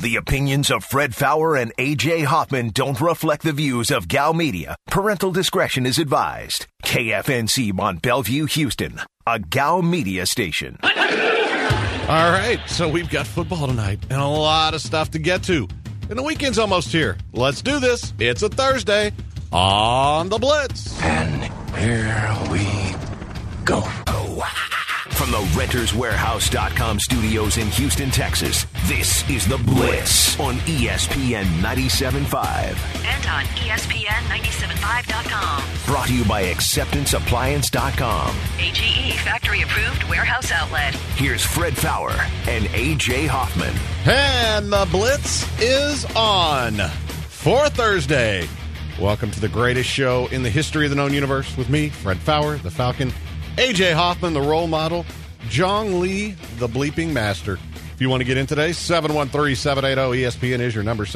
The opinions of Fred Faour and A.J. Hoffman don't reflect the views of Gal Media. Parental discretion is advised. KFNC Mont Bellevue, Houston, a Gal Media station. All right, so we've got football tonight and a lot of stuff to get to. And the weekend's almost here. Let's do this. It's a Thursday on The Blitz. And here we go. From the RentersWarehouse.com studios in Houston, Texas, this is The Blitz on ESPN 97.5. And on ESPN975.com. Brought to you by AcceptanceAppliance.com. AGE factory-approved warehouse outlet. Here's Fred Faour and A.J. Hoffman. And The Blitz is on for Thursday. Welcome to the greatest show in the history of the known universe with me, Fred Faour, the Falcon, A.J. Hoffman, the role model, Jong Lee, the bleeping master. If you want to get in today, 713-780-ESPN is your number,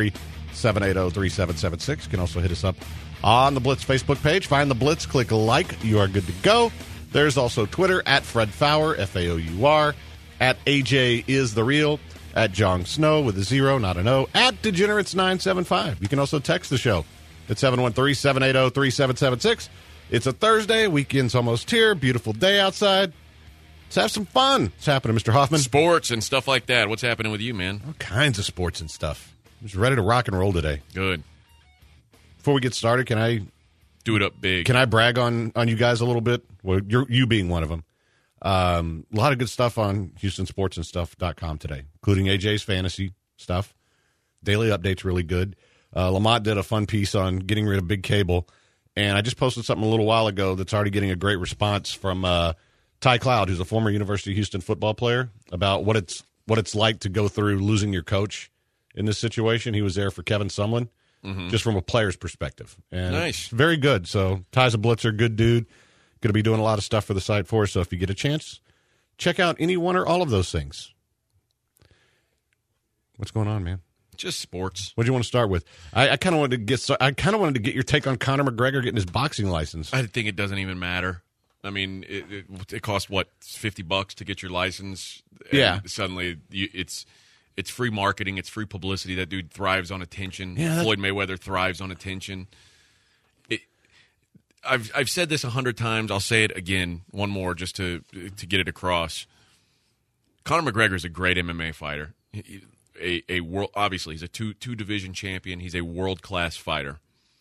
713-780-3776. You can also hit us up on the Blitz Facebook page. Find the Blitz, click like, you are good to go. There's also Twitter, at Fred Faour, F-A-O-U-R, at AJ is the real, at Jong Snow with a 0, not an O, at Degenerates975. You can also text the show at 713-780-3776. It's a Thursday. Weekend's almost here. Beautiful day outside. Let's have some fun. What's happening, Mr. Hoffman? Sports and stuff like that. What's happening with you, man? All kinds of sports and stuff. I'm just ready to rock and roll today. Good. Before we get started, can I do it up big? Can I brag on you guys a little bit? Well, you being one of them. A lot of good stuff on HoustonSportsAndStuff.com today, including AJ's fantasy stuff. Daily update's really good. Lamont did a fun piece on getting rid of big cable. And I just posted something a little while ago that's already getting a great response from Ty Cloud, who's a former University of Houston football player, about what it's like to go through losing your coach in this situation. He was there for Kevin Sumlin, just from a player's perspective. And nice. Very good. So Ty's a blitzer, good dude. Going to be doing a lot of stuff for the site for us. So if you get a chance, check out any one or all of those things. What's going on, man? Just sports. What do you want to start with? I kind of wanted to get your take on Conor McGregor getting his boxing license. I think it doesn't even matter. I mean, it costs what, $50 to get your license. Yeah. Suddenly, it's free marketing. It's free publicity. That dude thrives on attention. Yeah, Floyd Mayweather thrives on attention. I've said this 100 times. I'll say it again, one more, just to get it across. Conor McGregor is a great MMA fighter. A world, obviously, he's a two division champion. He's a world-class fighter.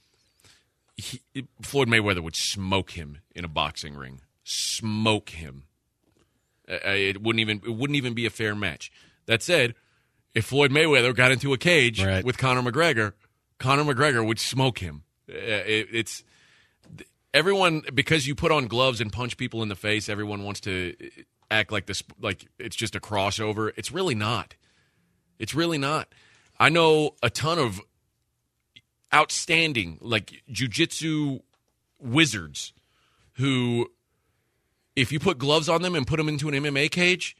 Floyd Mayweather would smoke him in a boxing ring. Smoke him. It wouldn't even be a fair match. That said, if Floyd Mayweather got into a cage with Conor McGregor would smoke him. It's everyone, because you put on gloves and punch people in the face. Everyone wants to act like this, like it's just a crossover. It's really not. It's really not. I know a ton of outstanding, like, jiu-jitsu wizards who, if you put gloves on them and put them into an MMA cage,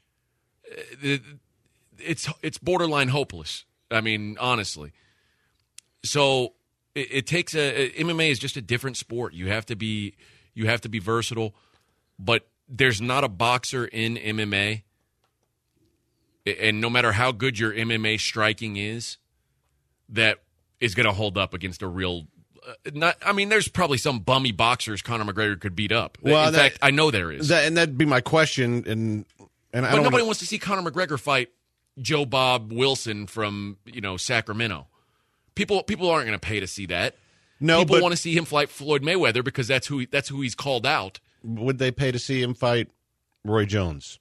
it's borderline hopeless. I mean, honestly. So it takes MMA is just a different sport. You have to be versatile, but there's not a boxer in MMA. And no matter how good your MMA striking is, that is going to hold up against a real. There's probably some bummy boxers Conor McGregor could beat up. Well, in fact, I know there is. And that'd be my question. And but nobody wants to see Conor McGregor fight Joe Bob Wilson from Sacramento. People aren't going to pay to see that. No, people want to see him fight Floyd Mayweather because that's who he's called out. Would they pay to see him fight Roy Jones?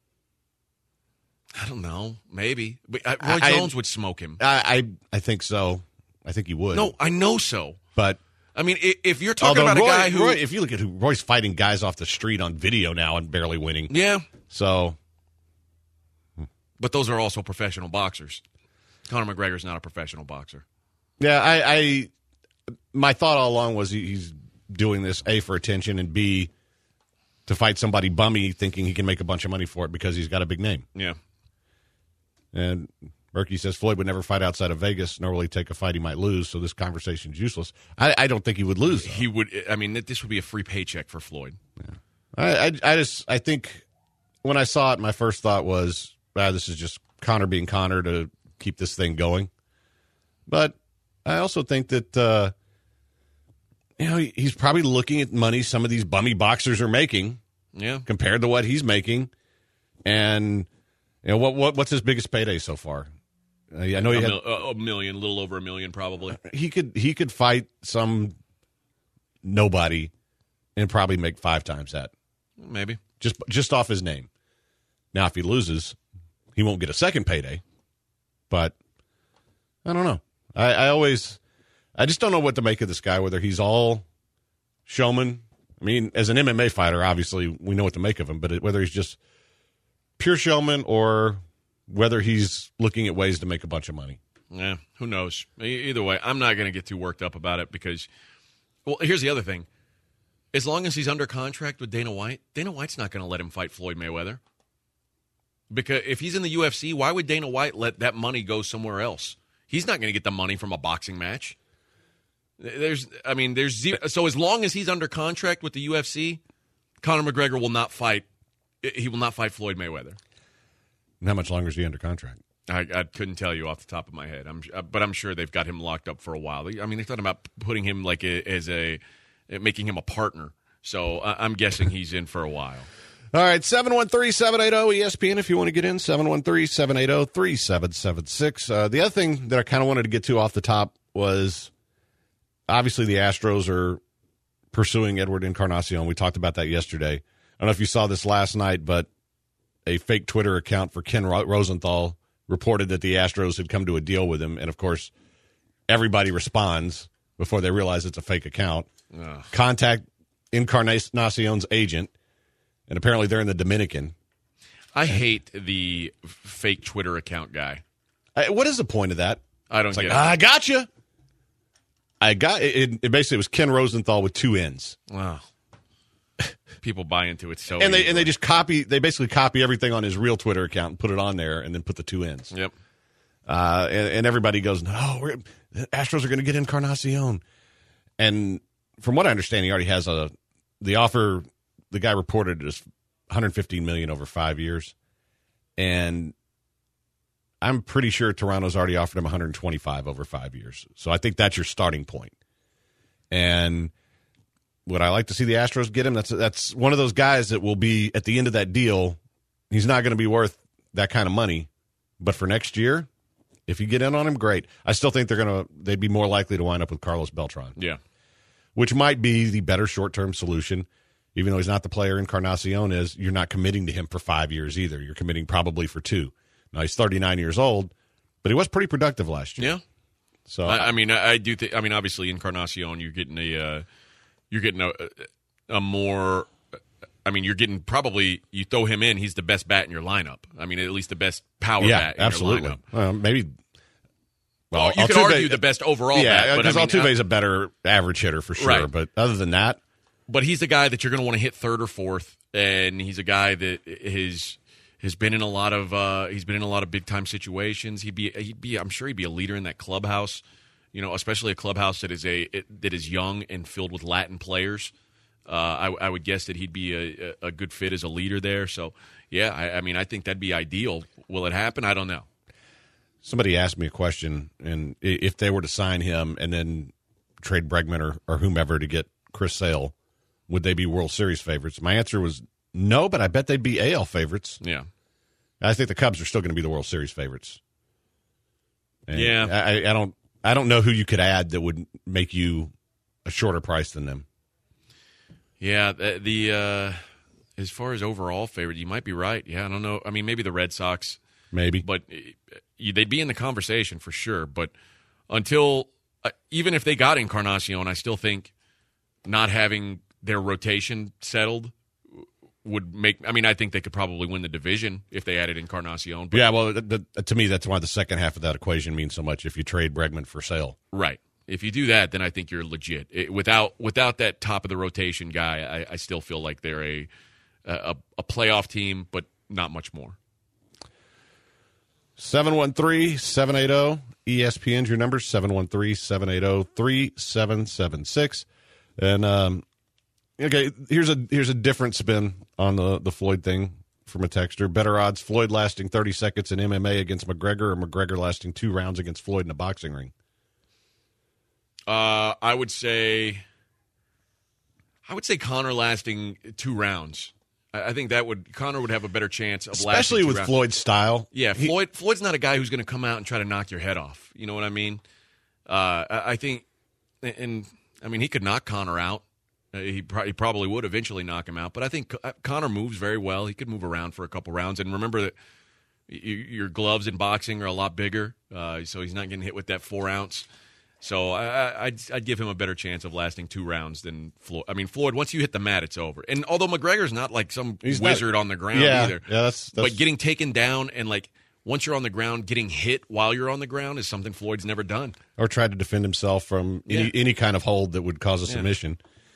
I don't know. Maybe. But Roy Jones would smoke him. I think so. I think he would. No, I know so. But I mean, if you're talking about a guy who... if you look at who Roy's fighting guys off the street on video now and barely winning. Yeah. So. But those are also professional boxers. Conor McGregor's not a professional boxer. Yeah, my thought all along was he's doing this, A, for attention, and B, to fight somebody bummy thinking he can make a bunch of money for it because he's got a big name. Yeah. And Berkey says Floyd would never fight outside of Vegas, nor will he take a fight he might lose, so this conversation's useless. I don't think he would lose, though. He would. I mean, this would be a free paycheck for Floyd. Yeah. I think when I saw it, my first thought was, this is just Conor being Conor to keep this thing going. But I also think that, he's probably looking at money some of these bummy boxers are making compared to what he's making. And, what's his biggest payday so far? I know he had a million, a little over $1 million probably. He could fight some nobody and probably make 5 times that. Maybe. Just off his name. Now, if he loses, he won't get a second payday. But I don't know. I just don't know what to make of this guy, whether he's all showman. I mean, as an MMA fighter, obviously, we know what to make of him, but whether he's just pure showman or whether he's looking at ways to make a bunch of money. Yeah, who knows? Either way, I'm not going to get too worked up about it because, well, here's the other thing. As long as he's under contract with Dana White's not going to let him fight Floyd Mayweather. Because if he's in the UFC, why would Dana White let that money go somewhere else? He's not going to get the money from a boxing match. There's zero. So as long as he's under contract with the UFC, Conor McGregor will not fight. He will not fight Floyd Mayweather. And how much longer is he under contract? I couldn't tell you off the top of my head. But I'm sure they've got him locked up for a while. I mean, they're talking about putting him making him a partner. So I'm guessing he's in for a while. All right, 713-780-ESPN if you want to get in, 713-780-3776. The other thing that I kind of wanted to get to off the top was obviously the Astros are pursuing Edward Encarnacion. We talked about that yesterday. I don't know if you saw this last night, but a fake Twitter account for Ken Rosenthal reported that the Astros had come to a deal with him, and, of course, everybody responds before they realize it's a fake account. Ugh. Contact Encarnacion's agent. And apparently they're in the Dominican. I hate the fake Twitter account guy. What is the point of that? I don't get it. I got you. It basically was Ken Rosenthal with 2 N's. Wow. People buy into it so and they just basically copy everything on his real Twitter account and put it on there and then put the 2 N's. Yep. And everybody goes, no, the Astros are going to get Encarnacion. And from what I understand, he already has the offer. The guy reported it as $115 million over 5 years, and I'm pretty sure Toronto's already offered him $125 over 5 years. So I think that's your starting point. And would I like to see the Astros get him? That's one of those guys that will be at the end of that deal. He's not going to be worth that kind of money, but for next year, if you get in on him, great. I still think they'd be more likely to wind up with Carlos Beltran. Yeah, which might be the better short-term solution. Even though he's not the player Encarnacion is, you're not committing to him for 5 years either. You're committing probably for 2. Now, he's 39 years old, but he was pretty productive last year. Yeah. So I do think. I mean, obviously, Encarnacion, you're getting a more. I mean, you're getting probably you throw him in, he's the best bat in your lineup. I mean, at least the best power bat in absolutely. your lineup. Maybe. Well, you could argue the best overall bat. Yeah, because Altuve's a better average hitter for sure. Right. But other than that. But he's the guy that you're going to want to hit third or fourth, and he's a guy that has been in a lot of big time situations. I'm sure he'd be a leader in that clubhouse, especially a clubhouse that is young and filled with Latin players. I would guess that he'd be a good fit as a leader there. So yeah, I think that'd be ideal. Will it happen? I don't know. Somebody asked me a question, and if they were to sign him and then trade Bregman or whomever to get Chris Sale, would they be World Series favorites? My answer was no, but I bet they'd be AL favorites. Yeah. I think the Cubs are still going to be the World Series favorites. And yeah. I don't know who you could add that would make you a shorter price than them. Yeah, as far as overall favorite, you might be right. Yeah, I don't know. I mean, maybe the Red Sox. Maybe. But they'd be in the conversation for sure. But until even if they got Encarnacion, I still think not having their rotation settled would make. I mean, I think they could probably win the division if they added Encarnacion. But, yeah, well, to me, that's why the second half of that equation means so much. If you trade Bregman for Sale, right? If you do that, then I think you're legit. Without that top of the rotation guy, I still feel like they're a playoff team, but not much more. 713-780-ESPN's your number, 713-780-3776. And okay, here's a different spin on the Floyd thing from a texter. Better odds, Floyd lasting 30 seconds in MMA against McGregor, or McGregor lasting 2 rounds against Floyd in a boxing ring? I would say Conor lasting 2 rounds. I think Conor would have a better chance of lasting 2 rounds. Especially with Floyd's style. Yeah, Floyd's not a guy who's going to come out and try to knock your head off. You know what I mean? I think, and I mean, he could knock Conor out. He probably would eventually knock him out. But I think Conor moves very well. He could move around for a couple rounds. And remember that your gloves in boxing are a lot bigger, so he's not getting hit with that 4-ounce. So I'd give him a better chance of lasting 2 rounds than Floyd. I mean, Floyd, once you hit the mat, it's over. And although McGregor's not like some wizard on the ground either. Yeah, that's but getting taken down and like once you're on the ground, getting hit while you're on the ground is something Floyd's never done. Or tried to defend himself from any kind of hold that would cause a submission.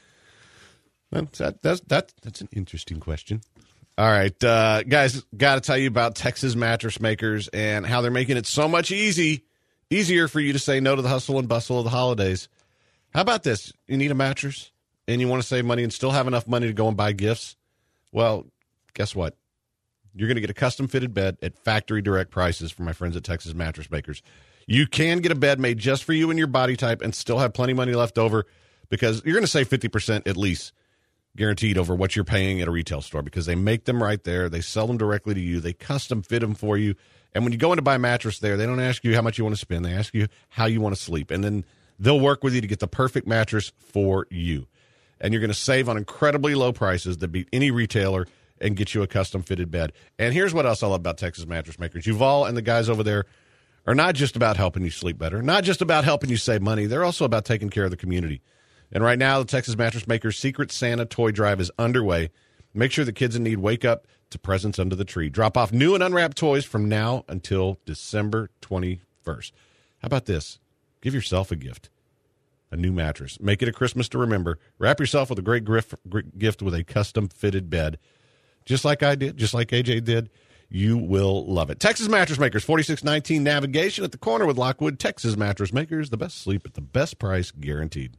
That's an interesting question. All right, guys, got to tell you about Texas Mattress Makers and how they're making it so much easier for you to say no to the hustle and bustle of the holidays. How about this? You need a mattress and you want to save money and still have enough money to go and buy gifts? Well, guess what? You're going to get a custom-fitted bed at factory direct prices from my friends at Texas Mattress Makers. You can get a bed made just for you and your body type and still have plenty of money left over because you're going to save 50% at least, guaranteed, over what you're paying at a retail store because they make them right there. They sell them directly to you. They custom fit them for you. And when you go in to buy a mattress there, they don't ask you how much you want to spend. They ask you how you want to sleep. And then they'll work with you to get the perfect mattress for you. And you're going to save on incredibly low prices that beat any retailer and get you a custom-fitted bed. And here's what else I love about Texas Mattress Makers. Yuval and the guys over there are not just about helping you sleep better, not just about helping you save money. They're also about taking care of the community. And right now, the Texas Mattress Makers Secret Santa Toy Drive is underway. Make sure the kids in need wake up to presents under the tree. Drop off new and unwrapped toys from now until December 21st. How about this? Give yourself a gift. A new mattress. Make it a Christmas to remember. Wrap yourself with a great gift with a custom-fitted bed. Just like I did, just like AJ did. You will love it. Texas Mattress Makers, 4619 Navigation at the corner with Lockwood. Texas Mattress Makers, the best sleep at the best price guaranteed.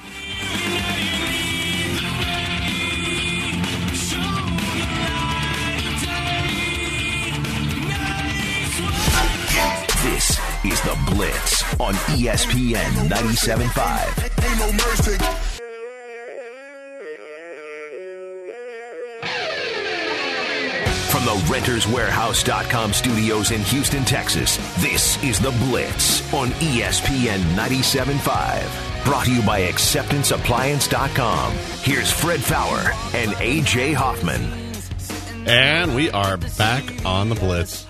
This is The Blitz on ESPN 97.5. Ain't no mercy. From the RentersWarehouse.com studios in Houston, Texas, this is The Blitz on ESPN 97.5. Brought to you by AcceptanceAppliance.com. Here's Fred Fowler and A.J. Hoffman. And we are back on The Blitz.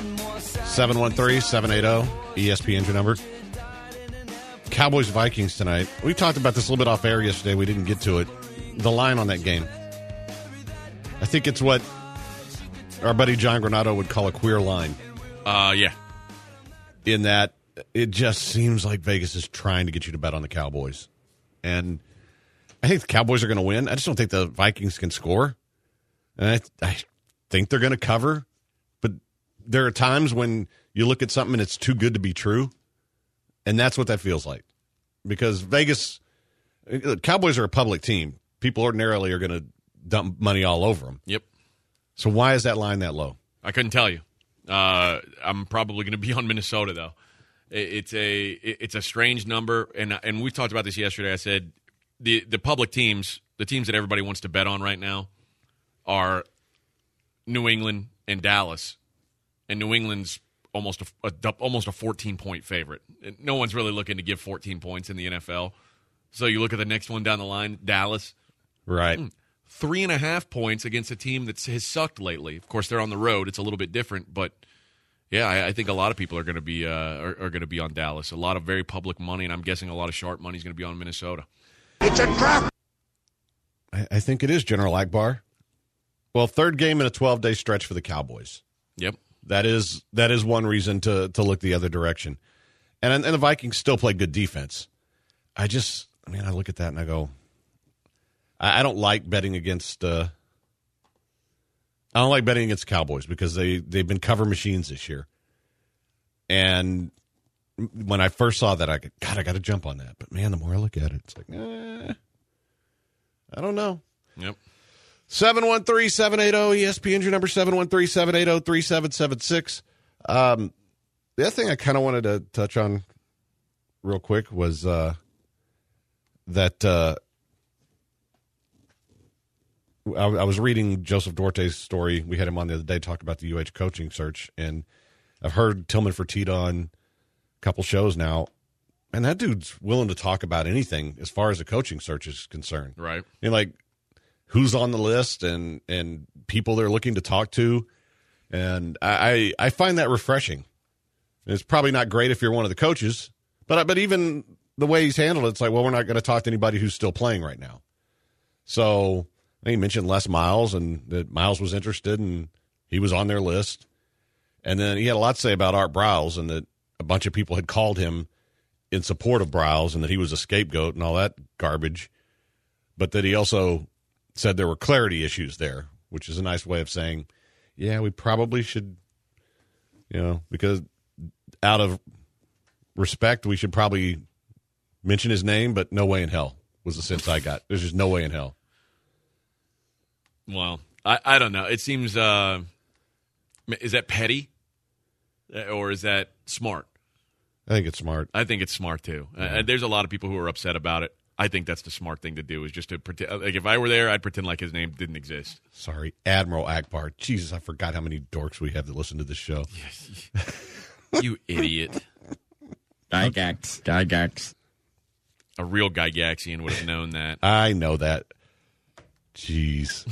713-780, ESPN's your number. Cowboys-Vikings tonight. We talked about this a little bit off air yesterday. We didn't get to it. The line on that game. I think it's what our buddy John Granado would call a queer line. Yeah. In that it just seems like Vegas is trying to get you to bet on the Cowboys. And I think the Cowboys are going to win. I just don't think the Vikings can score. And I think they're going to cover. But there are times when you look at something and it's too good to be true. And that's what that feels like. Because Vegas, Cowboys are a public team. People ordinarily are going to dump money all over them. Yep. So why is that line that low? I couldn't tell you. I'm probably going to be on Minnesota, though. It's a strange number, and we talked about this yesterday. I said the public teams, the teams that everybody wants to bet on right now, are New England and Dallas, and New England's almost a 14-point favorite. No one's really looking to give 14 points in the NFL. So you look at the next one down the line, Dallas, right? 3.5 points against a team that has sucked lately. Of course, they're on the road; it's a little bit different, but. Yeah, I think a lot of people are going to be on Dallas. A lot of very public money, and I'm guessing a lot of sharp money is going to be on Minnesota. It's a trap. I think it is, General Akbar. Well, third game in a 12-day stretch for the Cowboys. Yep, that is one reason to look the other direction. And the Vikings still play good defense. I look at that and I go, I don't like betting against. I don't like betting against the Cowboys because they've been cover machines this year. And when I first saw that, I got to jump on that. But, man, the more I look at it, it's like, I don't know. Yep. 713-780-ESPN, your number 713-780-3776. The other thing I kind of wanted to touch on real quick was that I was reading Joseph Duarte's story. We had him on the other day, talk about the UH coaching search, and I've heard Tillman Fertitta on a couple shows now, and that dude's willing to talk about anything as far as the coaching search is concerned. Right. And like who's on the list and people they're looking to talk to, and I find that refreshing. It's probably not great if you're one of the coaches, but even the way he's handled it, it's like, well, we're not going to talk to anybody who's still playing right now. So he mentioned Les Miles, and that Miles was interested, and he was on their list. And then he had a lot to say about Art Briles, and that a bunch of people had called him in support of Briles, and that he was a scapegoat and all that garbage. But that he also said there were clarity issues there, which is a nice way of saying, yeah, we probably should, because out of respect, we should probably mention his name, but no way in hell was the sense I got. There's just no way in hell. Well, I don't know. It seems, is that petty or is that smart? I think it's smart. I think it's smart, too. There's a lot of people who are upset about it. I think that's the smart thing to do, is just to pretend. Like, if I were there, I'd pretend like his name didn't exist. Sorry, Admiral Akbar. Jesus, I forgot how many dorks we have that listen to this show. Yes. You idiot. Gygax. A real Gygaxian would have known that. I know that. Jeez.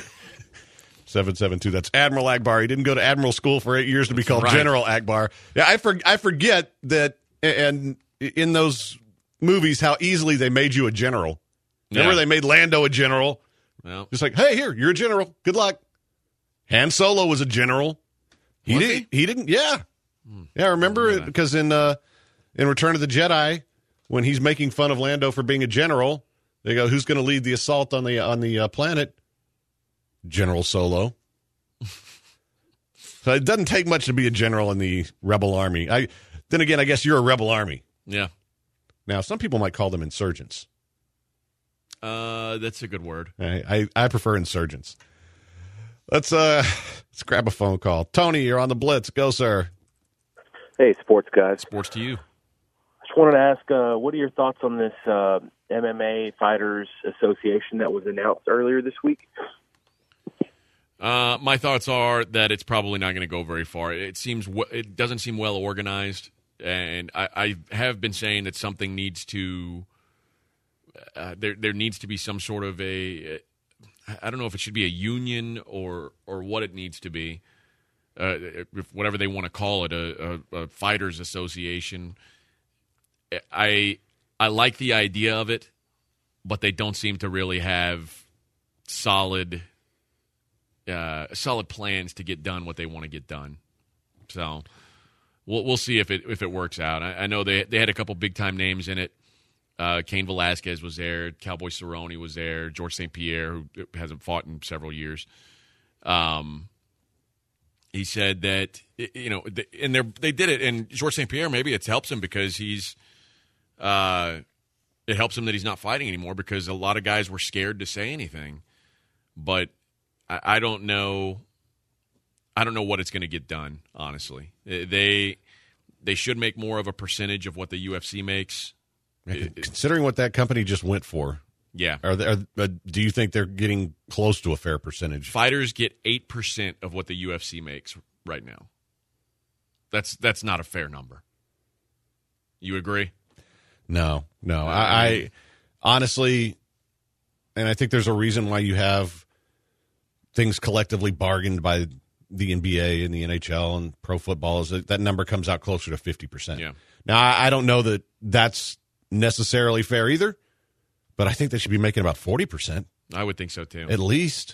772. That's Admiral Akbar. He didn't go to Admiral School for 8 years to be called right. General Akbar. Yeah, I forget that, and in those movies, how easily they made you a general. Remember, they made Lando a general. Well, just like, hey, here, you're a general. Good luck. Han Solo was a general. He didn't. Yeah. Yeah, remember? Because in Return of the Jedi, when he's making fun of Lando for being a general, they go, who's going to lead the assault on the planet? General Solo. So it doesn't take much to be a general in the Rebel Army. Then again, I guess you're a Rebel Army. Yeah. Now, some people might call them insurgents. That's a good word. I prefer insurgents. Let's grab a phone call. Tony, you're on the Blitz. Go, sir. Hey, sports guys. Sports to you. Just wanted to ask, what are your thoughts on this MMA Fighters Association that was announced earlier this week? My thoughts are that it's probably not going to go very far. It doesn't seem well organized, and I have been saying that something needs to. There needs to be some sort of I don't know if it should be a union or what it needs to be, whatever they want to call it, a fighters association. I like the idea of it, but they don't seem to really have solid plans to get done what they want to get done. So we'll see if it works out. I know they had a couple big time names in it. Cain Velasquez was there. Cowboy Cerrone was there. George St. Pierre, who hasn't fought in several years. He said that and they did it. And George St. Pierre, maybe it helps him because it helps him that he's not fighting anymore, because a lot of guys were scared to say anything. But I don't know. I don't know what it's going to get done. Honestly, they should make more of a percentage of what the UFC makes. Considering what that company just went for, yeah. Do you think they're getting close to a fair percentage? Fighters get 8% of what the UFC makes right now. That's not a fair number. You agree? No. I honestly, and I think there's a reason why you have things collectively bargained by the NBA and the NHL and pro football, is that number comes out closer to 50%. Yeah. Now, I don't know that that's necessarily fair either, but I think they should be making about 40%. I would think so too. At least.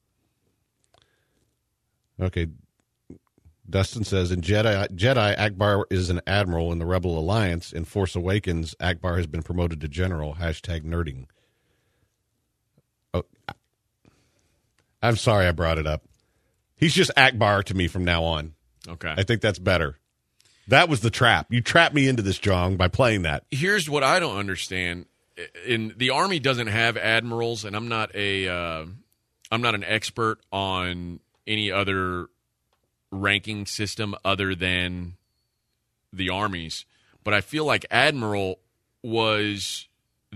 Okay. Dustin says, in Jedi, Akbar is an admiral in the Rebel Alliance. In Force Awakens, Akbar has been promoted to general. #nerding. Oh, I'm sorry I brought it up. He's just Akbar to me from now on. Okay. I think that's better. That was the trap. You trapped me into this, Jong, by playing that. Here's what I don't understand. The Army doesn't have admirals, and I'm not a I'm not an expert on any other ranking system other than the Army's, but I feel like Admiral is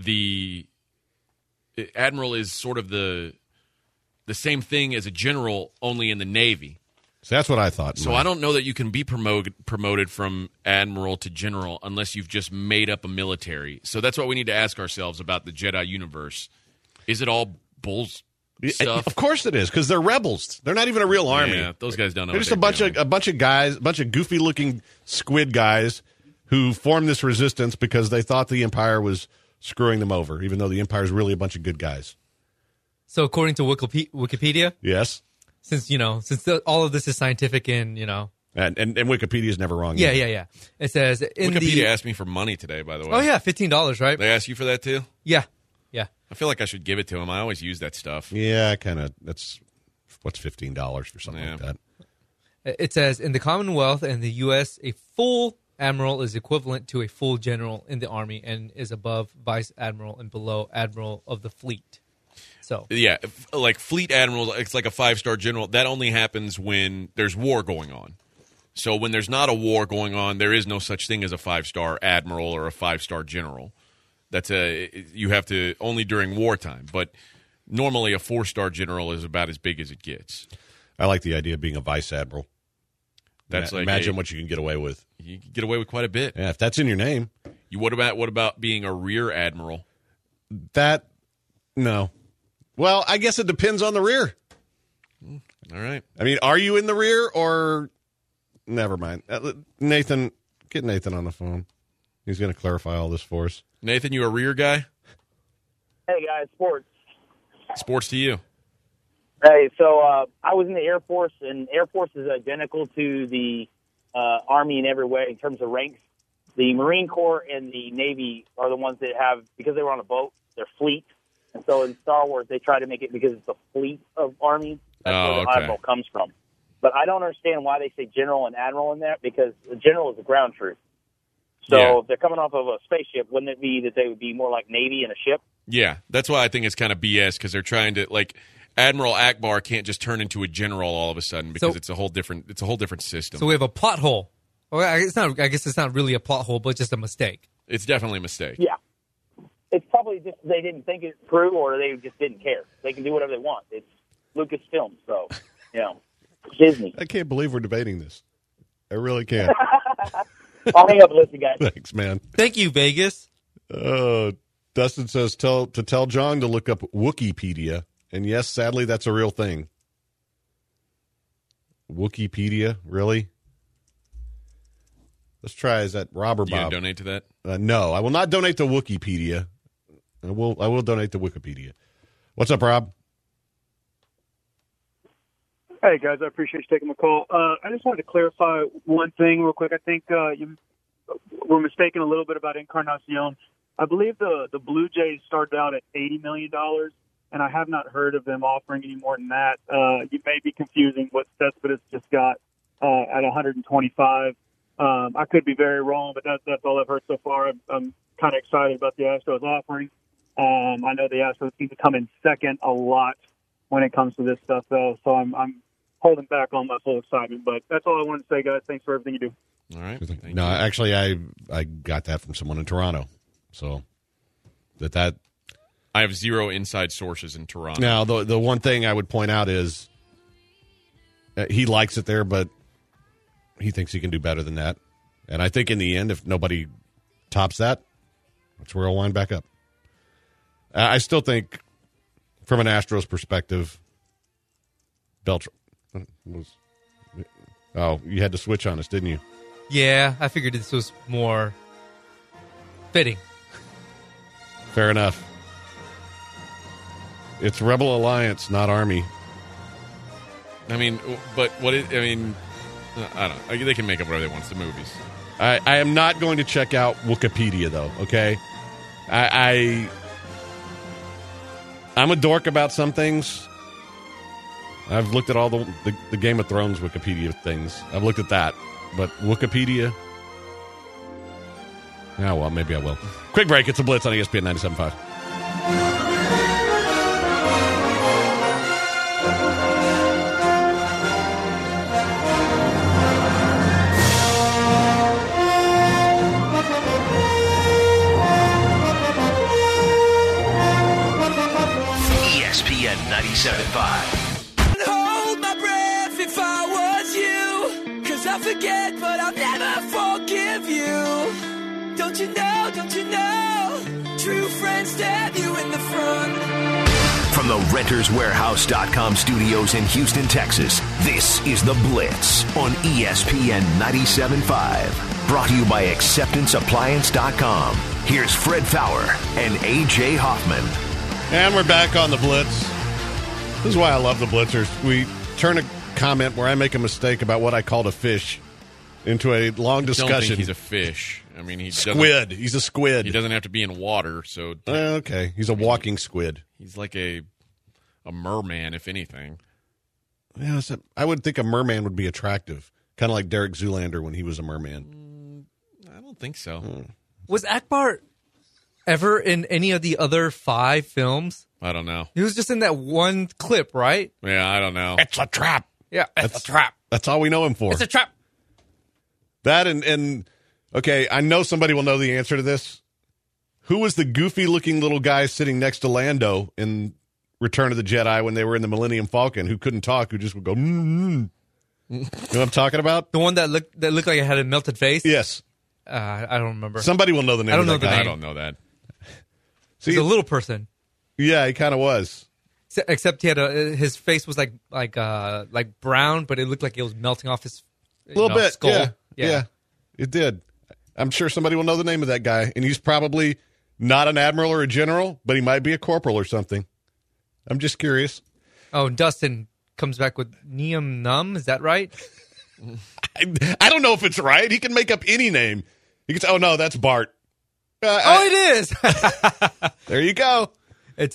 sort of the same thing as a general, only in the Navy. So that's what I thought. So I don't know that you can be promoted from admiral to general unless you've just made up a military. So that's what we need to ask ourselves about the Jedi universe. Is it all bulls stuff? Of course it is, because they're rebels. They're not even a real army. Yeah, those guys don't know. They're just a bunch of guys, a bunch of goofy looking squid guys who formed this resistance because they thought the Empire was screwing them over, even though the Empire is really a bunch of good guys. So according to Wikipedia, yes. Since all of this is scientific and and Wikipedia is never wrong. Yeah. It says Wikipedia asked me for money today, by the way. Oh yeah, $15, right? They asked you for that too? Yeah. I feel like I should give it to them. I always use that stuff. Yeah, that's what's $15 for something like that. It says in the Commonwealth and the U.S., a full admiral is equivalent to a full general in the Army and is above vice admiral and below admiral of the fleet. So yeah, like fleet admiral, it's like a 5-star general. That only happens when there's war going on. So when there's not a war going on, there is no such thing as a 5-star admiral or a 5-star general. You have to only during wartime. But normally a 4-star general is about as big as it gets. I like the idea of being a vice admiral. That's imagine what you can get away with. You can get away with quite a bit. Yeah, if that's in your name. What about being a rear admiral? No. Well, I guess it depends on the rear. All right. I mean, are you in the rear or never mind? Nathan, get Nathan on the phone. He's going to clarify all this for us. Nathan, you a rear guy? Hey, guys, sports. Sports to you. Hey, so I was in the Air Force, and Air Force is identical to the Army in every way in terms of ranks. The Marine Corps and the Navy are the ones that have, because they were on a boat, they're fleet. And so in Star Wars, they try to make it because it's a fleet of Army. That's where the admiral comes from. But I don't understand why they say general and admiral in there, because the general is the ground troop. So if they're coming off of a spaceship, wouldn't it be that they would be more like Navy in a ship? Yeah, that's why I think it's kind of BS, because they're trying to, like, Admiral Akbar can't just turn into a general all of a sudden because it's a whole different system. So we have a plot hole. Well, I guess it's not really a plot hole, but just a mistake. It's definitely a mistake. Yeah. It's probably just they didn't think it through, or they just didn't care. They can do whatever they want. It's Lucasfilm, so, Disney. I can't believe we're debating this. I really can't. I'll hang up and listen, guys. Thanks, man. Thank you, Vegas. Dustin says, tell John to look up Wikipedia. And yes, sadly, that's a real thing. Wikipedia, really? Let's try. Is that Rob or Bob? You gonna donate to that? No, I will not donate to Wikipedia. I will donate to Wikipedia. What's up, Rob? Hey, guys. I appreciate you taking my call. I just wanted to clarify one thing real quick. I think you were mistaken a little bit about Encarnacion. I believe the Blue Jays started out at $80 million, and I have not heard of them offering any more than that. You may be confusing what Cespedes just got at 125. I could be very wrong, but that's all I've heard so far. I'm kind of excited about the Astros offering. I know the Astros seem to come in second a lot when it comes to this stuff, though, so I'm holding back on my full excitement. But that's all I wanted to say, guys. Thanks for everything you do. All right. No, actually, I got that from someone in Toronto. So that I have zero inside sources in Toronto. Now, the one thing I would point out is he likes it there, but he thinks he can do better than that. And I think in the end, if nobody tops that, that's where he'll wind back up. I still think, from an Astros perspective, Beltran was. Oh, you had to switch on us, didn't you? Yeah, I figured this was more fitting. Fair enough. It's Rebel Alliance, not Army. I mean, but I don't know. They can make up whatever they want. It's the movies. I am not going to check out Wikipedia, though, okay? I'm a dork about some things. I've looked at all the Game of Thrones Wikipedia things. I've looked at that. But Wikipedia... Oh, well, maybe I will. Quick break. It's a Blitz on ESPN 97.5. 97.5. Hold my breath if I was you, 'cause I'll forget, but I'll never forgive you. Don't you know, true friends stab you in the front. From the RentersWarehouse.com studios in Houston, Texas, this is The Blitz on ESPN 97.5. Brought to you by AcceptanceAppliance.com. Here's Fred Fowler and A.J. Hoffman. And we're back on The Blitz. This is why I love The Blitzers. We turn a comment where I make a mistake about what I called a fish into a long discussion. I don't think he's a fish. I mean, he's squid. He's a squid. He doesn't have to be in water, so okay. He's a walking squid. He's like a merman, if anything. Yeah, I would think a merman would be attractive, kind of like Derek Zoolander when he was a merman. I don't think so. Was Akbar ever in any of the other 5 films? I don't know. He was just in that one clip, right? Yeah, I don't know. It's a trap. Yeah, it's a trap. That's all we know him for. It's a trap. That and okay, I know somebody will know the answer to this. Who was the goofy-looking little guy sitting next to Lando in Return of the Jedi when they were in the Millennium Falcon, who couldn't talk, who just would go, You know what I'm talking about? The one that looked like it had a melted face? Yes. I don't remember. Somebody will know the name of that guy. I don't know that. He's a little person. Yeah, he kind of was. Except he had his face was like brown, but it looked like it was melting off his bit skull. Yeah, it did. I'm sure somebody will know the name of that guy, and he's probably not an admiral or a general, but he might be a corporal or something. I'm just curious. Oh, Dustin comes back with Neum Num. Is that right? I don't know if it's right. He can make up any name. He can say, "Oh no, that's Bart." It is. There you go. It's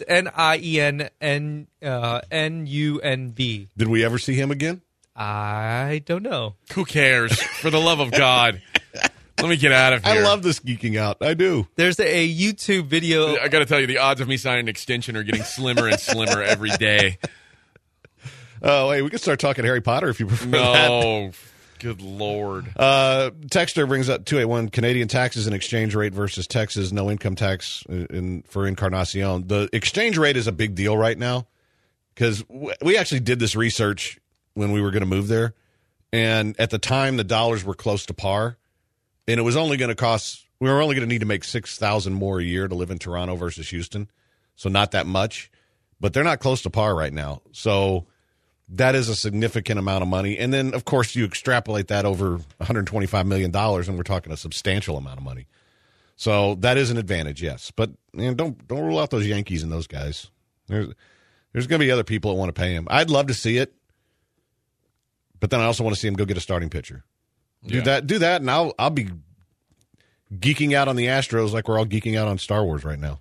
NIENNUNB. Did we ever see him again? I don't know. Who cares? For the love of God. Let me get out of here. I love this geeking out. I do. There's a YouTube video. I got to tell you, the odds of me signing an extension are getting slimmer and slimmer every day. Oh, hey, we can start talking Harry Potter if you prefer that. No. Good Lord. Texter brings up 281 Canadian taxes and exchange rate versus Texas no income tax for Encarnacion. The exchange rate is a big deal right now because we actually did this research when we were going to move there. And at the time, the dollars were close to par. And it was only going to cost, we were only going to need to make $6,000 more a year to live in Toronto versus Houston. So not that much. But they're not close to par right now. So that is a significant amount of money. And then, of course, you extrapolate that over $125 million, and we're talking a substantial amount of money. So that is an advantage, yes. But don't rule out those Yankees and those guys. There's going to be other people that want to pay him. I'd love to see it. But then I also want to see him go get a starting pitcher. Do that, and I'll be geeking out on the Astros like we're all geeking out on Star Wars right now.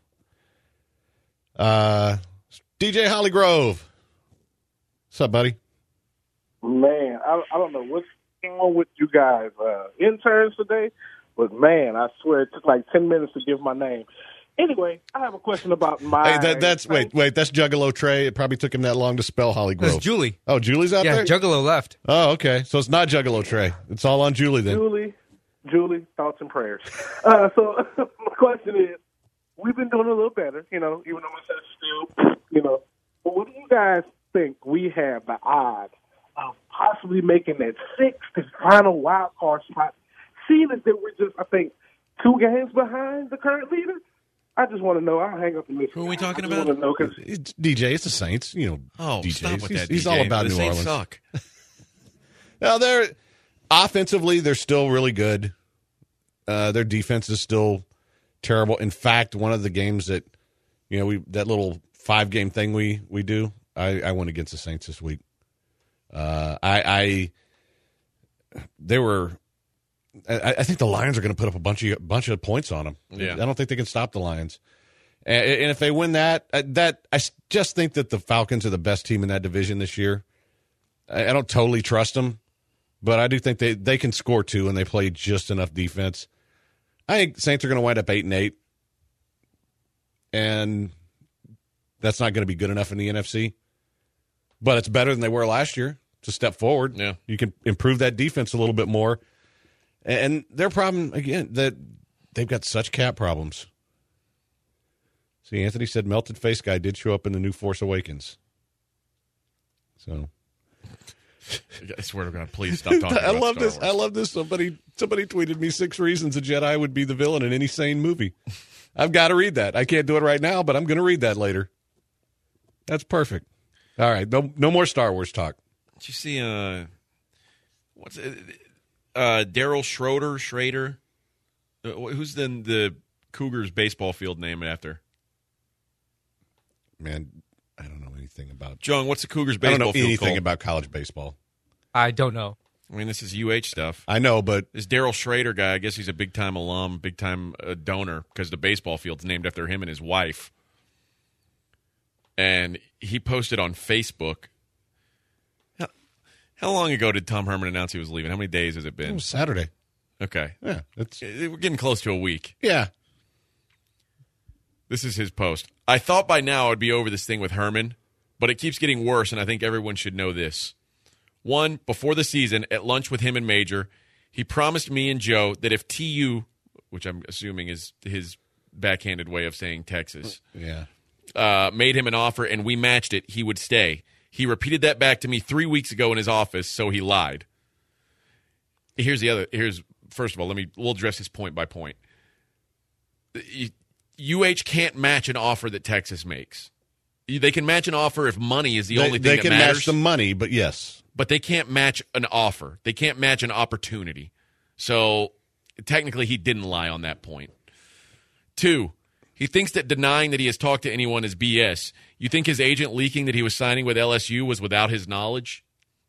DJ Hollygrove. What's up, buddy? Man, I don't know what's going on with you guys interns today, but man, I swear it took like 10 minutes to give my name. Anyway, I have a question about my... Hey, that's Juggalo Trey. It probably took him that long to spell Hollygrove. That's Julie. Oh, Julie's out there? Yeah, Juggalo left. Oh, okay. So it's not Juggalo Trey. It's all on Julie then. Julie, thoughts and prayers. So my question is, we've been doing a little better, even though my son's still, but what do you guys think we have the odds of possibly making that 6th and final wild card spot, seeing as that we're just, I think, 2 games behind the current leader? I just want to know. I'll hang up and listen. Who are we talking about? It's DJ. It's the Saints. DJs. Stop with that, he's DJ. all about the New Saints Orleans. Suck. Now, offensively, they're still really good. Their defense is still terrible. In fact, one of the games that that little 5-game thing we do, I went against the Saints this week. I think the Lions are going to put up a bunch of points on them. Yeah. I don't think they can stop the Lions. And if they win I just think that the Falcons are the best team in that division this year. I don't totally trust them, but I do think they can score 2 and they play just enough defense. I think Saints are going to wind up 8-8, and that's not going to be good enough in the NFC. But it's better than they were last year. It's a step forward. Yeah. You can improve that defense a little bit more. And their problem, again, that they've got such cap problems. See, Anthony said Melted Face Guy did show up in the new Force Awakens. So I swear to God, please stop talking about I love Star this. Wars. I love this. Somebody tweeted me 6 reasons a Jedi would be the villain in any sane movie. I've got to read that. I can't do it right now, but I'm going to read that later. That's perfect. All right, no more Star Wars talk. Did you see what's it? Daryl Schrader? Who's then the Cougars baseball field named after? Man, I don't know anything about John. What's the Cougars baseball I don't know field anything called? about college baseball. I don't know. I mean, this is UH stuff. I know, but this Daryl Schrader guy, I guess he's a big-time alum, big-time donor, because the baseball field's named after him and his wife. And he posted on Facebook. How long ago did Tom Herman announce he was leaving? How many days has it been? It was Saturday. Okay. Yeah. We're getting close to a week. Yeah. This is his post. I thought by now I'd be over this thing with Herman, but it keeps getting worse, and I think everyone should know this. 1, before the season, at lunch with him and Major, he promised me and Joe that if TU, which I'm assuming is his backhanded way of saying Texas, made him an offer and we matched it, he would stay. He repeated that back to me 3 weeks ago in his office, so he lied. First of all, we'll address this point by point. UH can't match an offer that Texas makes. They can match an offer if money is the only thing that matters. They can match the money, but yes. But they can't match an offer. They can't match an opportunity. So technically he didn't lie on that point. 2, he thinks that denying that he has talked to anyone is BS. You think his agent leaking that he was signing with LSU was without his knowledge?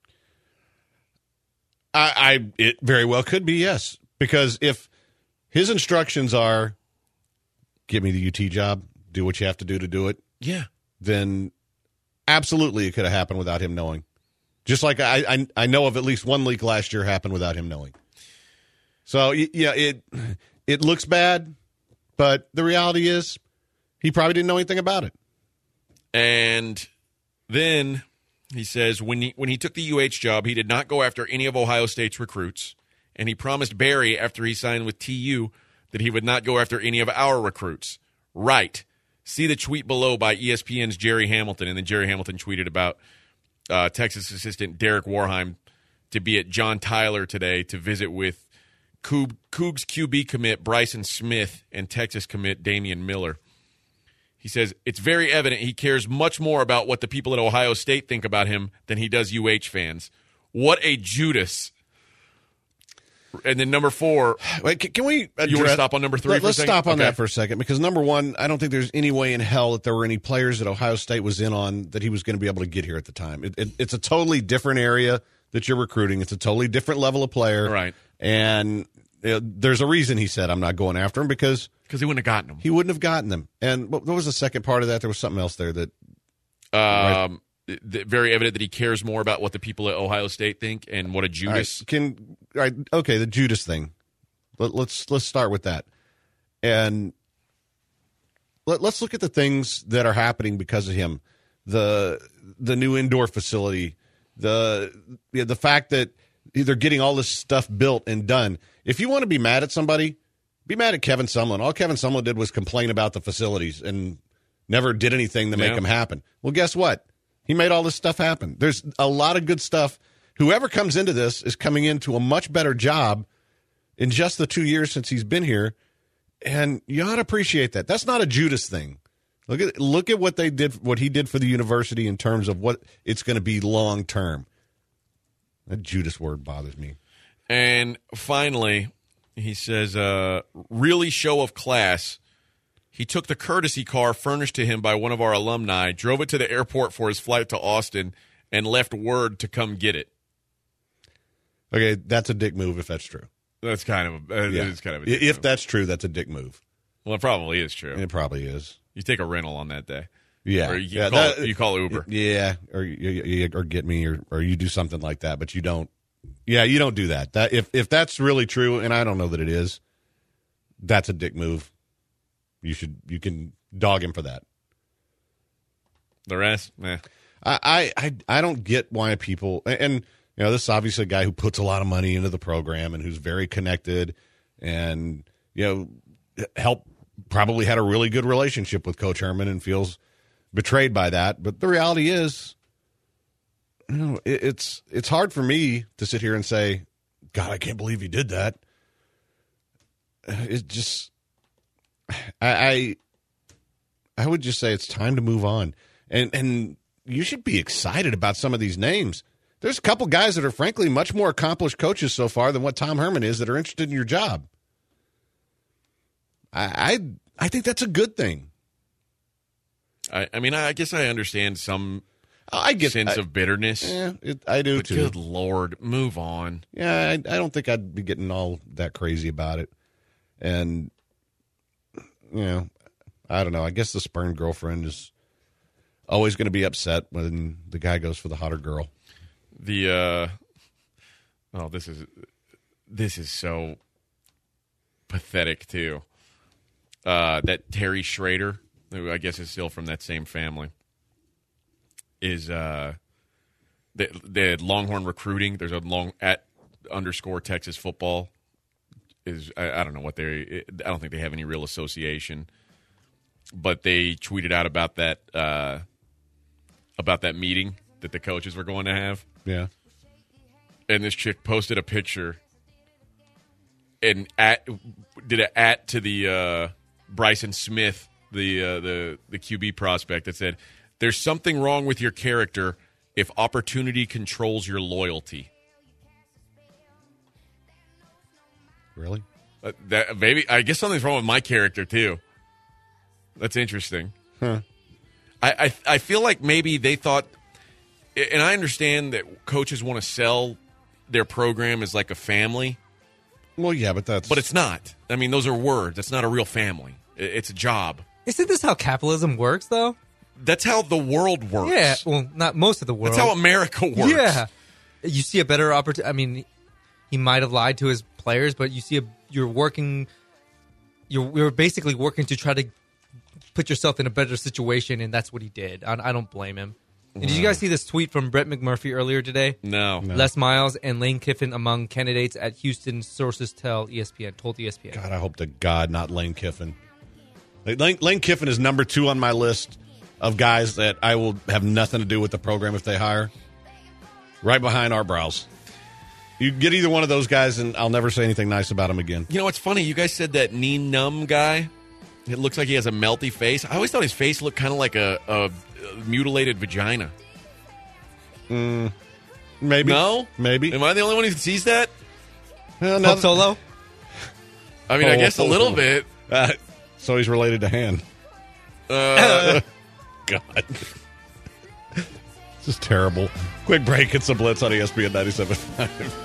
It very well could be, yes. Because if his instructions are, give me the UT job, do what you have to do it, then absolutely it could have happened without him knowing. Just like I know of at least one leak last year happened without him knowing. So, yeah, it looks bad, but the reality is he probably didn't know anything about it. And then he says when he took the UH job, he did not go after any of Ohio State's recruits, and he promised Barry after he signed with TU that he would not go after any of our recruits. Right. See the tweet below by ESPN's Jerry Hamilton, and then Jerry Hamilton tweeted about Texas assistant Derek Warheim to be at John Tyler today to visit with Cougs QB commit Bryson Smith and Texas commit Damian Miller. He says, it's very evident he cares much more about what the people at Ohio State think about him than he does UH fans. What a Judas. And then number 4. Wait, can we address, you want to stop on number 3 for a second? Let's stop on that for a second, because number 1, I don't think there's any way in hell that there were any players that Ohio State was in on that he was going to be able to get here at the time. It's a totally different area that you're recruiting. It's a totally different level of player. Right. And there's a reason he said, I'm not going after him, because he wouldn't have gotten them. He wouldn't have gotten them. And what was the second part of that? There was something else there that... very evident that he cares more about what the people at Ohio State think, and what a Judas. Okay, the Judas thing. Let's start with that, and let's look at the things that are happening because of him. The new indoor facility, the fact that they're getting all this stuff built and done. If you want to be mad at somebody, be mad at Kevin Sumlin. All Kevin Sumlin did was complain about the facilities and never did anything to make them happen. Well, guess what? He made all this stuff happen. There's a lot of good stuff. Whoever comes into this is coming into a much better job in just the 2 years since he's been here, and you ought to appreciate that. That's not a Judas thing. Look at what they did, what he did for the university in terms of what it's going to be long term. That Judas word bothers me. And finally, he says, really show of class. He took the courtesy car furnished to him by one of our alumni, drove it to the airport for his flight to Austin, and left word to come get it. Okay, that's a dick move if that's true. That's kind of a dick if move. That's true, that's a dick move. Well, it probably is true. It probably is. You take a rental on that day. Yeah. Or you call Uber. Yeah, or get me, or you do something like that, but you don't. Yeah, you don't do that. That if that's really true, and I don't know that it is, that's a dick move. You can dog him for that. The rest, I don't get why people, and this is obviously a guy who puts a lot of money into the program and who's very connected, and probably had a really good relationship with Coach Herman and feels betrayed by that. But the reality is, it's hard for me to sit here and say, God, I can't believe he did that. It just, I would just say it's time to move on. And you should be excited about some of these names. There's a couple guys that are, frankly, much more accomplished coaches so far than what Tom Herman is that are interested in your job. I think that's a good thing. I mean, I guess I understand some sense of bitterness. Yeah, I do but too. Good Lord, move on. Yeah, I don't think I'd be getting all that crazy about it. And, I don't know. I guess the spurned girlfriend is always going to be upset when the guy goes for the hotter girl. This is so pathetic too. That Terry Schrader, who I guess is still from that same family, is the Longhorn recruiting. There's a @ Texas football. I don't know what I don't think they have any real association, but they tweeted out about that meeting that the coaches were going to have. Yeah. And this chick posted a picture and did an @ to the Bryson Smith, the QB prospect, that said, "There's something wrong with your character if opportunity controls your loyalty." Really? Maybe I guess something's wrong with my character too. That's interesting. Huh. I feel like maybe they thought, and I understand that coaches want to sell their program as like a family. Well, yeah, but it's not. I mean, those are words. It's not a real family. It's a job. Isn't this how capitalism works, though? That's how the world works. Yeah, well, not most of the world. That's how America works. Yeah. You see a better opportunity. I mean, he might have lied to his players, but you see you're basically working to try to put yourself in a better situation, and that's what he did. I don't blame him. And did you guys see this tweet from Brett McMurphy earlier today? No. Les Miles and Lane Kiffin among candidates at Houston, sources told ESPN. God, I hope to God not Lane Kiffin. Lane Kiffin is number 2 on my list of guys that I will have nothing to do with the program if they hire. Right behind our brows. You get either one of those guys, and I'll never say anything nice about him again. You know what's funny? You guys said that knee numb guy. It looks like he has a melty face. I always thought his face looked kind of like a mutilated vagina. Maybe. No? Maybe. Am I the only one who sees that? Well, Solo? I mean, I guess a little bit. So he's related to Han. God. This is terrible. Quick break. It's the Blitz on ESPN 97.5.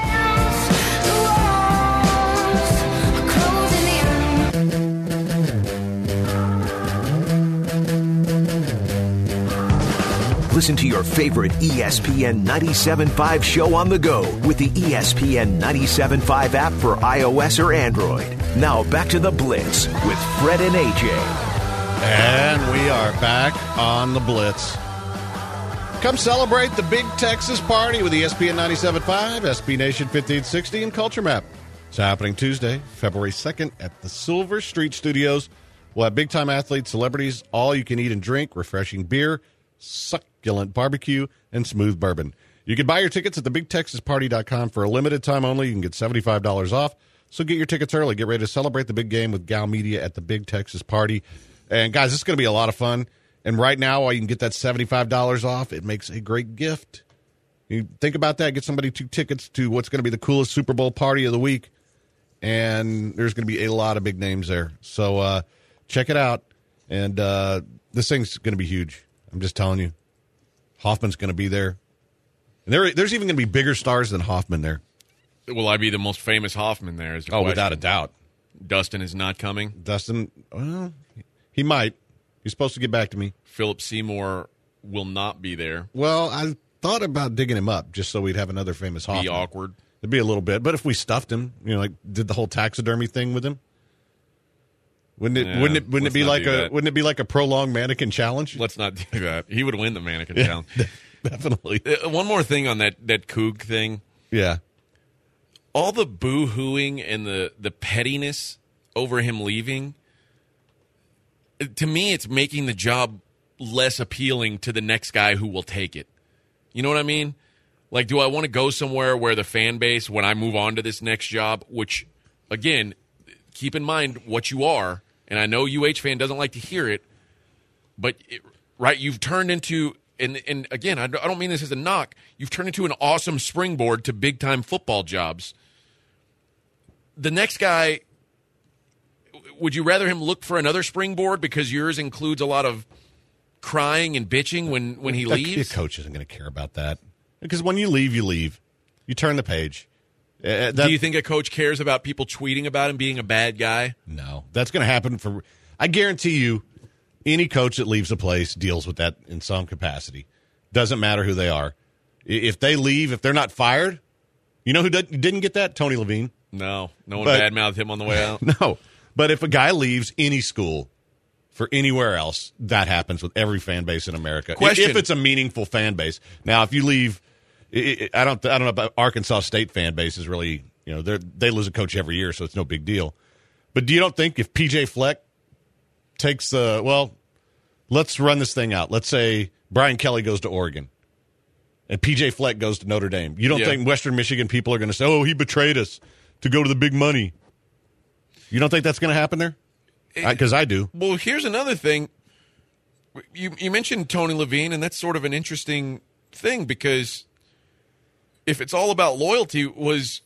Listen to your favorite ESPN 97.5 show on the go with the ESPN 97.5 app for iOS or Android. Now back to the Blitz with Fred and AJ. And we are back on the Blitz. Come celebrate the big Texas party with ESPN 97.5, SB Nation 1560, and Culture Map. It's happening Tuesday, February 2nd at the Silver Street Studios. We'll have big-time athletes, celebrities, all you can eat and drink, refreshing beer, succulent barbecue, and smooth bourbon. You can buy your tickets at thebigtexasparty.com for a limited time only. You can get $75 off, so get your tickets early. Get ready to celebrate the big game with Gal Media at the Big Texas Party. And, guys, this is going to be a lot of fun. And right now, while you can get that $75 off, it makes a great gift. You think about that. Get somebody 2 tickets to what's going to be the coolest Super Bowl party of the week. And there's going to be a lot of big names there. So check it out. And this thing's going to be huge. I'm just telling you. Hoffman's going to be there. And there's even going to be bigger stars than Hoffman there. Will I be the most famous Hoffman there? Is the question. Without a doubt. Dustin is not coming? Dustin, well, he might. He's supposed to get back to me. Philip Seymour will not be there. Well, I thought about digging him up just so we'd have another famous Hoffman. Be awkward. It'd be a little bit. But if we stuffed him, like did the whole taxidermy thing with him, wouldn't it be like a prolonged mannequin challenge? Let's not do that. He would win the mannequin challenge. Definitely. One more thing on that Coug thing. Yeah. All the boo-hooing and the pettiness over him leaving, to me, it's making the job less appealing to the next guy who will take it. You know what I mean? Like, do I want to go somewhere where the fan base, when I move on to this next job, which, again, keep in mind what you are, and I know UH fan doesn't like to hear it, but, right, you've turned into, and again, I don't mean this as a knock, you've turned into an awesome springboard to big-time football jobs. The next guy, would you rather him look for another springboard because yours includes a lot of crying and bitching when he leaves? The coach isn't going to care about that. Because when you leave, you leave. You turn the page. Do you think a coach cares about people tweeting about him being a bad guy? No. That's going to happen for – I guarantee you any coach that leaves a place deals with that in some capacity. Doesn't matter who they are. If they leave, if they're not fired, you know who didn't get that? Tony Levine. No one badmouthed him on the way out. No. But if a guy leaves any school for anywhere else, that happens with every fan base in America. Question. If it's a meaningful fan base. Now, if you leave – I don't know about Arkansas State fan base is really, they lose a coach every year, so it's no big deal. But do you don't think if PJ Fleck takes let's run this thing out. Let's say Brian Kelly goes to Oregon and PJ Fleck goes to Notre Dame. You don't think Western Michigan people are going to say, oh, he betrayed us to go to the big money? You don't think that's going to happen there? Because I do. Well, here's another thing. You mentioned Tony Levine, and that's sort of an interesting thing because if it's all about loyalty, was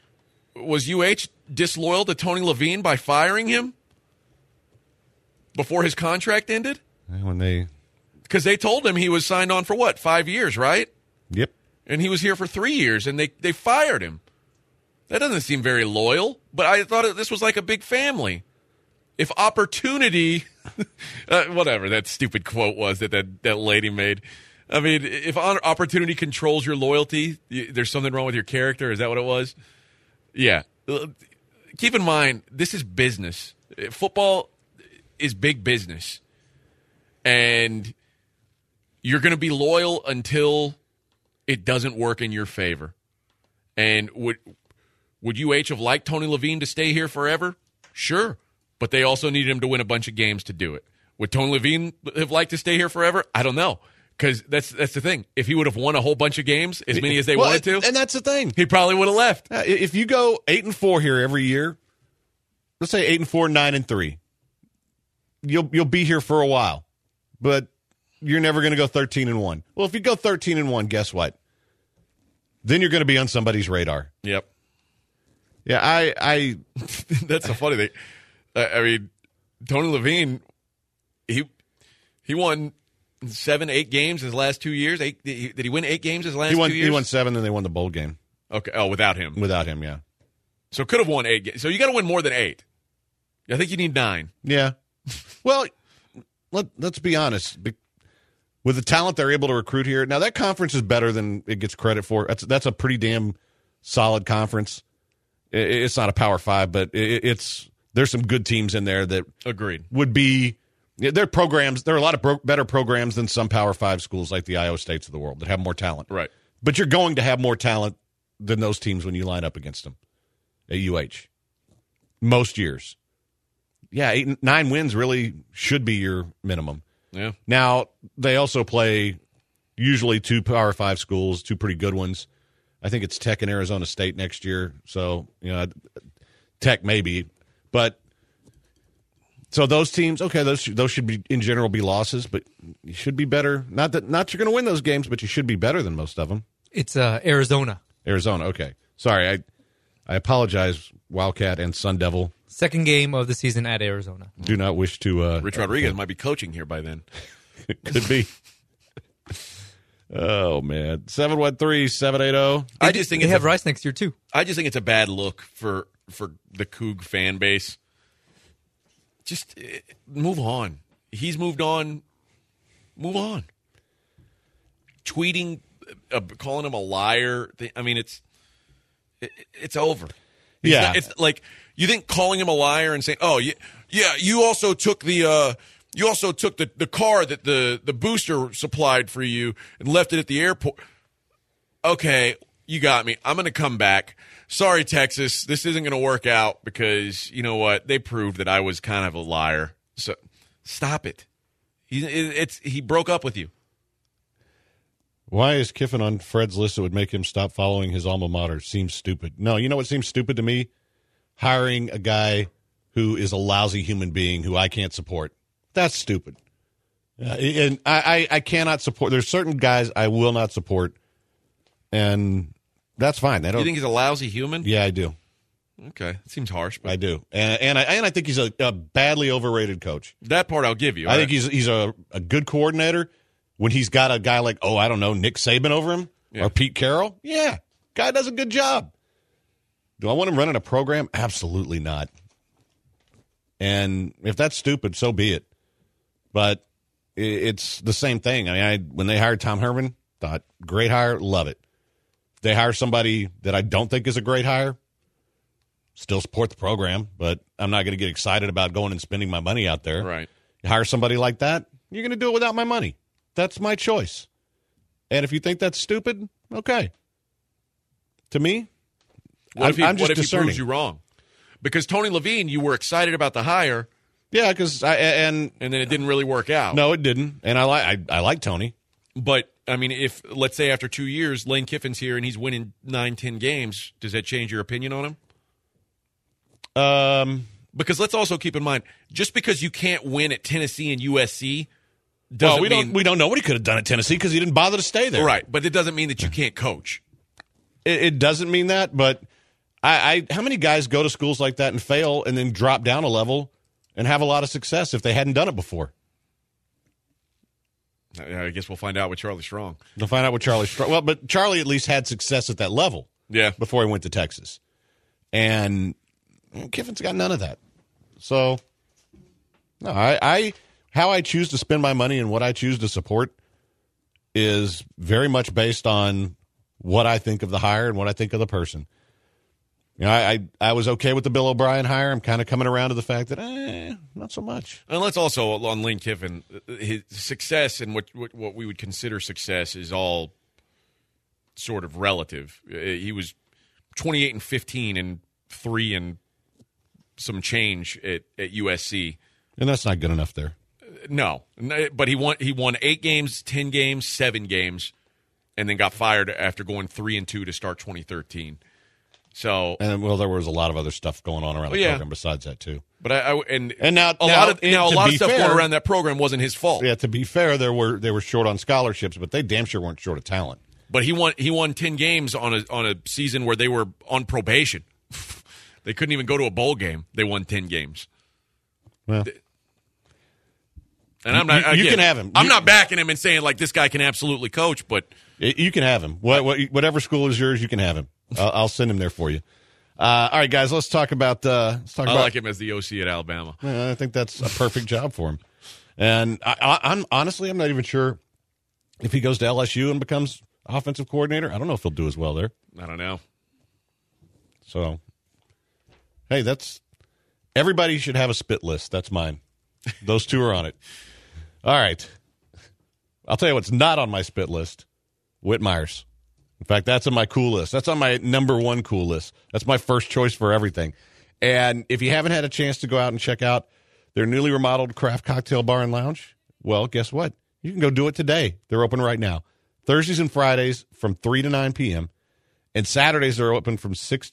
UH disloyal to Tony Levine by firing him before his contract ended? Because they told him he was signed on for 5 years, right? Yep. And he was here for 3 years, and they fired him. That doesn't seem very loyal, but I thought this was like a big family. If opportunity, whatever that stupid quote was that lady made. I mean, if opportunity controls your loyalty, there's something wrong with your character. Is that what it was? Yeah. Keep in mind, this is business. Football is big business. And you're going to be loyal until it doesn't work in your favor. And would UH have liked Tony Levine to stay here forever? Sure. But they also needed him to win a bunch of games to do it. Would Tony Levine have liked to stay here forever? I don't know. Because that's the thing. If he would have won a whole bunch of games, as many as they wanted to, and that's the thing, he probably would have left. If you go 8-4 here every year, let's say 8-4, 9-3, you'll be here for a while, but you're never going to go 13-1. Well, if you go 13-1, guess what? Then you're going to be on somebody's radar. Yep. Yeah, I that's the funny thing. I mean, Tony Levine, he won 7-8 games his last 2 years. Did he win 8 games his last 2 years? He won 7, and they won the bowl game. Okay. Oh, without him. Without him, yeah. So could have won 8 games. So you got to win more than 8. I think you need 9. Yeah. Well, let's be honest. With the talent they're able to recruit here, now that conference is better than it gets credit for. That's a pretty damn solid conference. It's not a Power 5, but there's some good teams in there that agreed would be. There are a lot of better programs than some Power 5 schools like the Iowa States of the world that have more talent. Right. But you're going to have more talent than those teams when you line up against them at UH. Most years. Yeah, 8-9 wins really should be your minimum. Yeah. Now, they also play usually 2 Power 5 schools, 2 pretty good ones. I think it's Tech and Arizona State next year. So, Tech maybe. But so those teams, okay, those should be in general be losses, but you should be better. Not you're going to win those games, but you should be better than most of them. It's Arizona. Arizona, okay. Sorry, I apologize, Wildcat and Sun Devil. Second game of the season at Arizona. Do not wish to. Rich Rodriguez might be coaching here by then. Could be. Oh man, 713-780. I just think they have Rice next year too. I just think it's a bad look for the Coug fan base. Just move on. He's moved on. Move on. Tweeting, calling him a liar. I mean, it's over. It's like you think calling him a liar and saying, "Oh yeah, you also took the car that the booster supplied for you and left it at the airport." Okay, you got me. I'm going to come back. Sorry, Texas. This isn't going to work out because, you know what? They proved that I was kind of a liar. So stop it. He broke up with you. Why is Kiffin on Fred's list that would make him stop following his alma mater? Seems stupid. No, you know what seems stupid to me? Hiring a guy who is a lousy human being who I can't support. That's stupid. And I cannot support. There's certain guys I will not support, and that's fine. You think he's a lousy human? Yeah, I do. Okay, it seems harsh. But I do, and I think he's a badly overrated coach. That part I'll give you. I think he's a good coordinator when he's got a guy like, I don't know, Nick Saban over him or Pete Carroll. Yeah, guy does a good job. Do I want him running a program? Absolutely not. And if that's stupid, so be it. But it's the same thing. I mean, when they hired Tom Herman, thought, great hire, love it. If they hire somebody that I don't think is a great hire, still support the program, but I'm not going to get excited about going and spending my money out there. Right. You hire somebody like that, you're going to do it without my money. That's my choice. And if you think that's stupid, okay. To me, what if he discerning. proves you wrong? Because Tony Levine, you were excited about the hire. Yeah, because and then it didn't really work out. No, it didn't. And I like Tony. But, I mean, if, let's say after 2 years, Lane Kiffin's here and he's winning 9-10 games, does that change your opinion on him? Because let's also keep in mind, just because you can't win at Tennessee and USC doesn't mean... We don't know what he could have done at Tennessee because he didn't bother to stay there. Right, but it doesn't mean that you can't coach. It doesn't mean that, but how many guys go to schools like that and fail and then drop down a level and have a lot of success if they hadn't done it before? I guess we'll find out with Charlie Strong. We'll find out with Charlie Strong. Well, but Charlie at least had success at that level. Yeah. Before he went to Texas. And Kiffin's got none of that. So, no, how I choose to spend my money and what I choose to support is very much based on what I think of the hire and what I think of the person. You know, I was okay with the Bill O'Brien hire. I'm kind of coming around to the fact that, not so much. And let's also, on Lane Kiffin, his success and what we would consider success is all sort of relative. He was 28-15 and 3 and some change at USC. And that's not good enough there. No, but he won 8 games, 10 games, 7 games, and then got fired after going 3-2 to start 2013. So there was a lot of other stuff going on around the program besides that too. But and now a lot of stuff going around that program wasn't his fault. Yeah, to be fair, they were short on scholarships, but they damn sure weren't short of talent. But he won 10 games on a season where they were on probation. They couldn't even go to a bowl game. They won 10 games. Well, and I'm not. You can have him. I'm not backing him and saying like this guy can absolutely coach, but you can have him. Whatever school is yours, you can have him. I'll send him there for you. All right, guys, let's talk about. I like him as the OC at Alabama. I think that's a perfect job for him. And I'm honestly, I'm not even sure if he goes to LSU and becomes offensive coordinator. I don't know if he'll do as well there. I don't know. So, hey, everybody should have a spit list. That's mine. Those two are on it. All right. I'll tell you what's not on my spit list. Whit Myers. In fact, that's on my cool list. That's on my number 1 cool list. That's my first choice for everything. And if you haven't had a chance to go out and check out their newly remodeled craft cocktail bar and lounge, well, guess what? You can go do it today. They're open right now. Thursdays and Fridays from 3 to 9 p.m. And Saturdays they're open from 6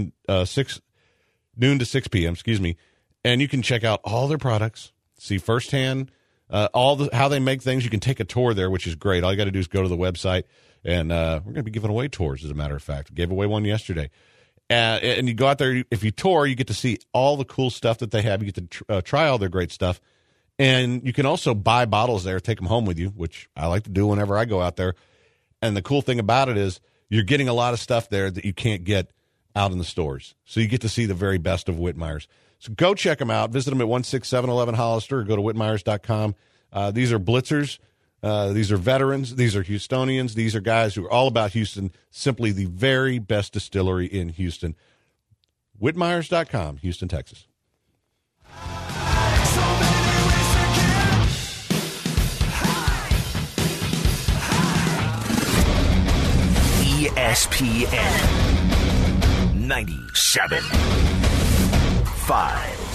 noon to 6 p.m., And you can check out all their products, see firsthand how they make things. You can take a tour there, which is great. All you got to do is go to the website. And we're going to be giving away tours, as a matter of fact. Gave away one yesterday. And you go out there. If you tour, you get to see all the cool stuff that they have. You get to try all their great stuff. And you can also buy bottles there, take them home with you, which I like to do whenever I go out there. And the cool thing about it is you're getting a lot of stuff there that you can't get out in the stores. So you get to see the very best of Whit Myers. So go check them out. Visit them at 16711 Hollister or go to whitmyers.com. These are blitzers. These are veterans. These are Houstonians. These are guys who are all about Houston. Simply the very best distillery in Houston. Whitmyers.com, Houston, Texas. ESPN 97.5.